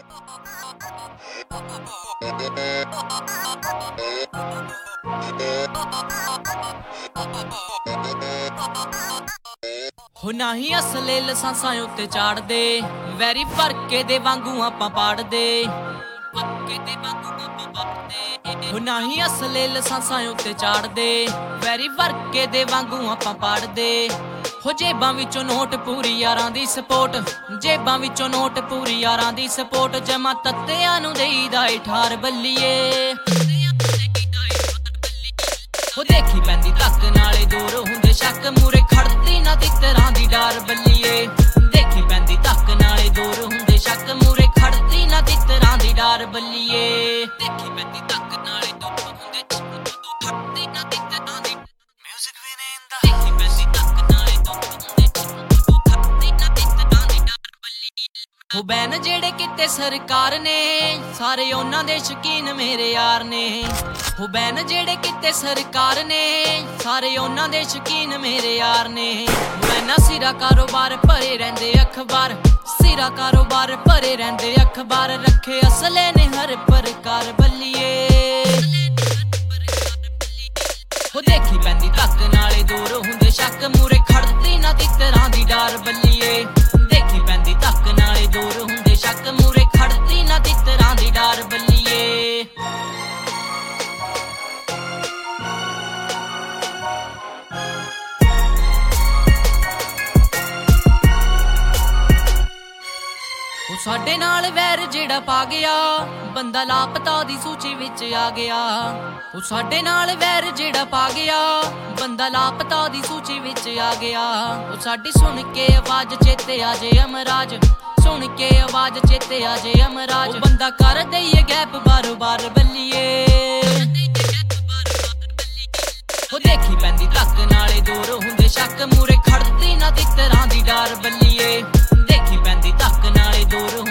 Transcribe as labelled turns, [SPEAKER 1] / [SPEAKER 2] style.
[SPEAKER 1] ਹੋ ਨਹੀਂ ਅਸਲੇ ਲਸਾਂਸਾਂ ਉੱਤੇ ਚਾੜਦੇ ਵੈਰੀ ਭਰਕੇ ਦੇ ਵਾਂਗੂ ਆਪਾਂ ਪਾੜਦੇ ਹੋ ਨਹੀਂ ਅਸਲੇ ਲਸਾਂਸਾਂ ਉੱਤੇ ਚਾੜਦੇ ਵੈਰੀ ਭਰਕੇ ਦੇ ਵਾਂਗੂ ਆਪਾਂ ਪਾੜਦੇ ਹੋ ਜੇਬਾਂ ਵਿੱਚੋਂ ਨੋਟ ਪੂਰੀ ਯਾਰਾਂ ਦੀ ਸਪੋਰਟ ਜੇਬਾਂ ਵਿੱਚੋਂ ਨੋਟ ਪੂਰੀ ਯਾਰਾਂ ਦੀ ਸਪੋਰਟ ਜਮਾ ਤੱਤਿਆਂ ਨੂੰ ਦੇਈਦਾ ਏ ਠਾਰ ਬੱਲੀਏ ਹੋ ਦੇਖੀ ਪੈਂਦੀ ਤੱਕ ਨਾਲੇ ਦੂਰ ਹੁੰਦੇ ਸ਼ੱਕ ਮੂਰੇ ਖੜਦੀ ਨਾ ਤਿੱਤਰਾਂ ਦੀ ਡਾਰ ਬੱਲੀਏ ਦੇਖੀ ਪੈਂਦੀ ਤੱਕ ਨਾਲੇ ਦੂਰ ਹੁੰਦੇ ਸ਼ੱਕ ਮੂਰੇ ਖੜਦੀ ਨਾ ਤਿੱਤਰਾਂ ਦੀ ਡਾਰ ਬੱਲੀਏ ਦੇਖੀ ਪੈਂਦੀ ਤੱਕ ਨਾਲੇ ਦੂਰ ਹੁੰਦੇ ਖੜਦੀ ਨਾ ਤਿੱਤਰਾਂ ਦੀ ਮਿਊਜ਼ਿਕ ਵੀ ਨੇ ਇੰਦਾ ਦੇਖੀ ਪੈਂਦੀ ਤੱਕ ਨਾਲੇ ਦੂਰ ਹੁੰਦੇ ਖੜਦੀ ਨਾ ਤਿੱਤਰਾਂ ਦੀ ਡਾਰ ਬੱਲੀਏ ਹੋ ਬੈਨ ਜਿਹੜੇ ਕਿਤੇ ਸਰਕਾਰ ਨੇ ਸਾਰੇ ਉਹਨਾਂ ਦੇ ਸ਼ਕੀਨ ਮੇਰੇ ਯਾਰ ਨੇ ਹੋ ਬੈਨ ਜਿਹੜੇ ਕਿਤੇ ਸਰਕਾਰ ਨੇ ਸਾਰੇ ਉਹਨਾਂ ਦੇ ਸ਼ਕੀਨ ਮੇਰੇ ਯਾਰ ਨੇ ਮੈਨਾਂ ਸਿਰਾ ਕਾਰੋਬਾਰ ਭਰੇ ਰਹਿੰਦੇ ਅਖਬਾਰ ਸਿਰਾ ਕਾਰੋਬਾਰ ਭਰੇ ਰਹਿੰਦੇ ਅਖਬਾਰ ਰੱਖੇ ਅਸਲੇ ਨੇ ਹਰ ਪ੍ਰਕਾਰ ਬੱਲੀਏ ਹੋ ਦੇਖੀ ਪੈਂਦੀ ਤੱਕ ਨਾਲੇ ਦੂਰ ਹੁੰਦੇ ਸ਼ੱਕ ਮੂਰੇ ਖੜਦੀ ਨਾ ਤਿੱਤਰਾਂ ਦੀ ਡਾਰ ਬੱਲੀਏ ਦੇਖੀ ਪੈਂਦੀ ਤੱਕ ਨਾਲੇ ਦੂਰ ਹੁੰਦੇ ਸ਼ੱਕ ਮੂਰੇ ਖੜਦੀ ਨਾ ਤਿੱਤਰਾਂ ਦੀ ਡਾਰ ਬੱਲੀਏ ਉਹ ਸਾਡੇ ਨਾਲ ਵੈਰ ਜਿਹੜਾ ਪਾ ਗਿਆ ਬੰਦਾ ਲਾਪਤਾ ਦੀ ਸੂਚੀ ਵਿੱਚ ਆ ਗਿਆ ਉਹ ਸਾਡੇ ਨਾਲ ਵੈਰ ਜਿਹੜਾ ਪਾ ਗਿਆ ਬੰਦਾ ਲਾਪਤਾ ਦੀ ਸੂਚੀ ਵਿੱਚ ਆ ਗਿਆ ਉਹ ਸਾਡੀ ਸੁਣ ਕੇ ਆਵਾਜ਼ ਚੇਤੇ ਆ ਜੇ ਅਮਰਾਜ ਸੁਣ ਕੇ ਆਵਾਜ਼ ਚੇਤੇ ਆ ਜੇ ਅਮਰਾਜ ਉਹ ਬੰਦਾ ਕਰ ਦਈਏ ਗੈਪ ਬਾਰੋ ਬਾਰ ਬੱਲੀਏ ਉਹ ਦੇਖੀ ਪੈਂਦੀ ਤੱਕ ਨਾਲੇ ਦੂਰ ਹੁੰਦੇ ਸ਼ੱਕ ਮੂਰੇ ਖੜਦੀ ਨਾ ਤਿੱਤਰਾਂ ਦੀ ਡਾਰ ਬੱਲੀਏ ਦੇਖੀ ਪੈਂਦੀ ਤੱਕ ਨਾਲੇ ਦੂਰ